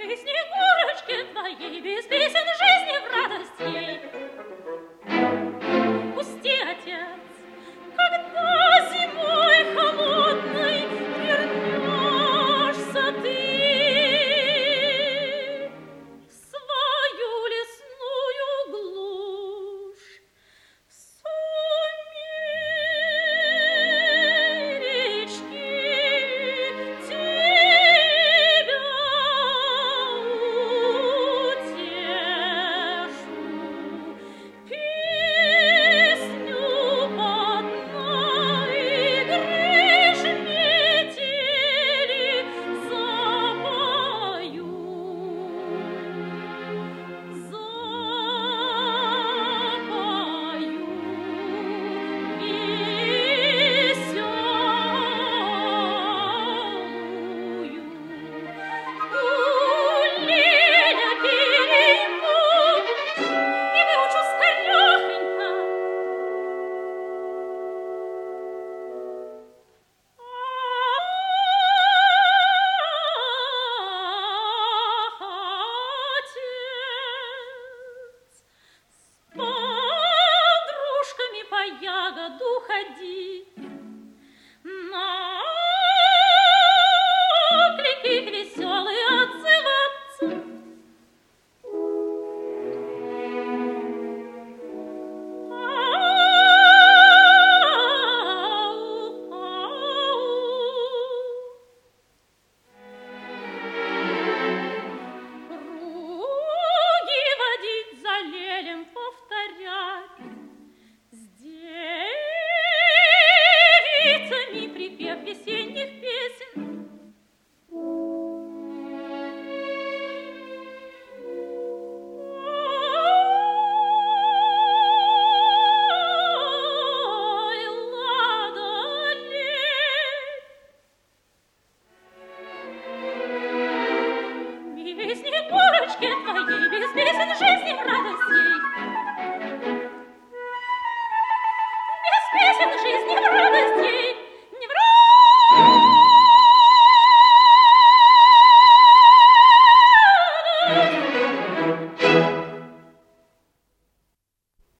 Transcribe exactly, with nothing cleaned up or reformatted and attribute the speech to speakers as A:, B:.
A: Снегурочке твоей, без песен жизни в радость ей. Пусти, отец, когда зимой холодной вернешься ты в свою лесную глушь, в сумеречки тебя утешу, песню подной гришь метели запою, запою веселую. Гуляя перейму и выучу скорехонько. Отец, с подружками по ягоду ходить, на клики веселые отзываться. Круги водить, за лелем повторять, с девицами припев весенних песен. Ой, ладолей, без Снегурочки твоей, без песен жизни в радость